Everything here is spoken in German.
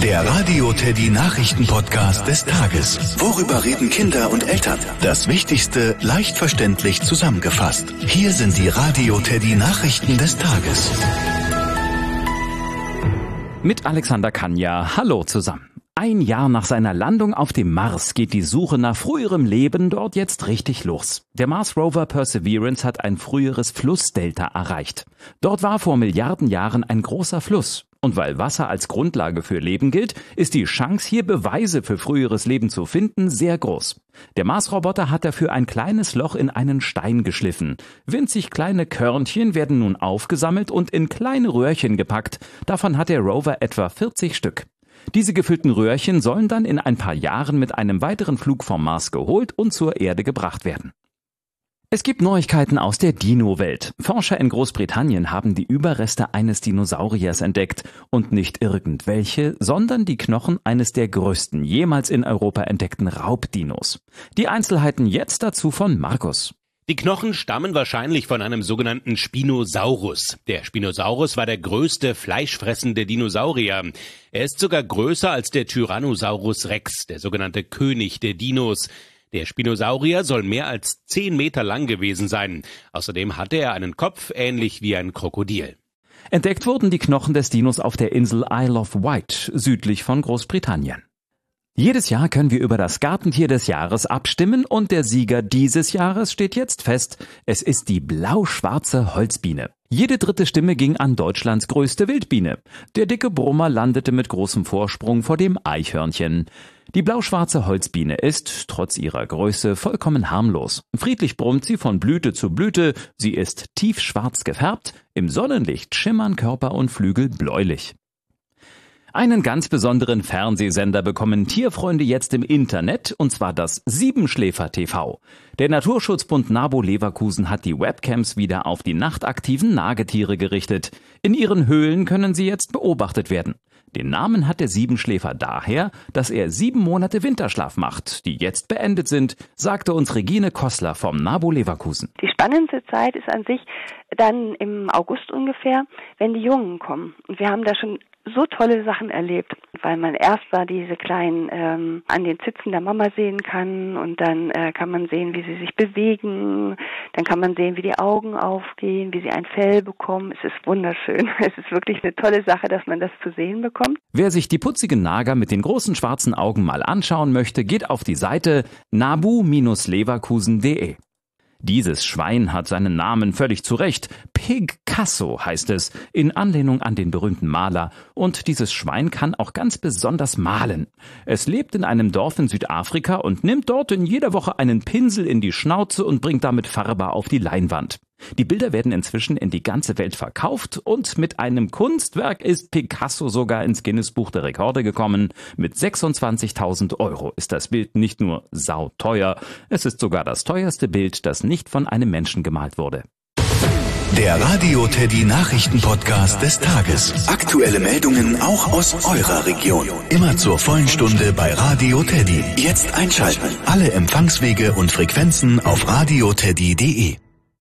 Der Radio Teddy Nachrichten-Podcast des Tages. Worüber reden Kinder und Eltern? Das Wichtigste leicht verständlich zusammengefasst. Hier sind die Radio Teddy Nachrichten des Tages. Mit Alexander Kanja. Hallo zusammen. Ein Jahr nach seiner Landung auf dem Mars geht die Suche nach früherem Leben dort jetzt richtig los. Der Mars-Rover Perseverance hat ein früheres Flussdelta erreicht. Dort war vor Milliarden Jahren ein großer Fluss. Und weil Wasser als Grundlage für Leben gilt, ist die Chance, hier Beweise für früheres Leben zu finden, sehr groß. Der Mars-Roboter hat dafür ein kleines Loch in einen Stein geschliffen. Winzig kleine Körnchen werden nun aufgesammelt und in kleine Röhrchen gepackt. Davon hat der Rover etwa 40 Stück. Diese gefüllten Röhrchen sollen dann in ein paar Jahren mit einem weiteren Flug vom Mars geholt und zur Erde gebracht werden. Es gibt Neuigkeiten aus der Dino-Welt. Forscher in Großbritannien haben die Überreste eines Dinosauriers entdeckt. Und nicht irgendwelche, sondern die Knochen eines der größten jemals in Europa entdeckten Raubdinos. Die Einzelheiten jetzt dazu von Markus. Die Knochen stammen wahrscheinlich von einem sogenannten Spinosaurus. Der Spinosaurus war der größte fleischfressende Dinosaurier. Er ist sogar größer als der Tyrannosaurus Rex, der sogenannte König der Dinos. Der Spinosaurier soll mehr als 10 Meter lang gewesen sein. Außerdem hatte er einen Kopf ähnlich wie ein Krokodil. Entdeckt wurden die Knochen des Dinos auf der Insel Isle of Wight, südlich von Großbritannien. Jedes Jahr können wir über das Gartentier des Jahres abstimmen und der Sieger dieses Jahres steht jetzt fest. Es ist die blau-schwarze Holzbiene. Jede dritte Stimme ging an Deutschlands größte Wildbiene. Der dicke Brummer landete mit großem Vorsprung vor dem Eichhörnchen. Die blau-schwarze Holzbiene ist, trotz ihrer Größe, vollkommen harmlos. Friedlich brummt sie von Blüte zu Blüte. Sie ist tiefschwarz gefärbt. Im Sonnenlicht schimmern Körper und Flügel bläulich. Einen ganz besonderen Fernsehsender bekommen Tierfreunde jetzt im Internet, und zwar das Siebenschläfer TV. Der Naturschutzbund NABU Leverkusen hat die Webcams wieder auf die nachtaktiven Nagetiere gerichtet. In ihren Höhlen können sie jetzt beobachtet werden. Den Namen hat der Siebenschläfer daher, dass er 7 Monate Winterschlaf macht, die jetzt beendet sind, sagte uns Regine Kossler vom NABU Leverkusen. Die spannendste Zeit ist an sich dann im August ungefähr, wenn die Jungen kommen. Und wir haben da schon so tolle Sachen erlebt, weil man erst mal diese kleinen an den Zitzen der Mama sehen kann und dann kann man sehen, wie sie sich bewegen, dann kann man sehen, wie die Augen aufgehen, wie sie ein Fell bekommen. Es ist wunderschön. Es ist wirklich eine tolle Sache, dass man das zu sehen bekommt. Wer sich die putzigen Nager mit den großen schwarzen Augen mal anschauen möchte, geht auf die Seite nabu-leverkusen.de. Dieses Schwein hat seinen Namen völlig zu Recht. Picasso heißt es, in Anlehnung an den berühmten Maler. Und dieses Schwein kann auch ganz besonders malen. Es lebt in einem Dorf in Südafrika und nimmt dort in jeder Woche einen Pinsel in die Schnauze und bringt damit Farbe auf die Leinwand. Die Bilder werden inzwischen in die ganze Welt verkauft und mit einem Kunstwerk ist Picasso sogar ins Guinness-Buch der Rekorde gekommen. Mit 26.000 € ist das Bild nicht nur sauteuer, es ist sogar das teuerste Bild, das nicht von einem Menschen gemalt wurde. Der Radio Teddy Nachrichten-Podcast des Tages. Aktuelle Meldungen auch aus eurer Region. Immer zur vollen Stunde bei Radio Teddy. Jetzt einschalten. Alle Empfangswege und Frequenzen auf radioteddy.de.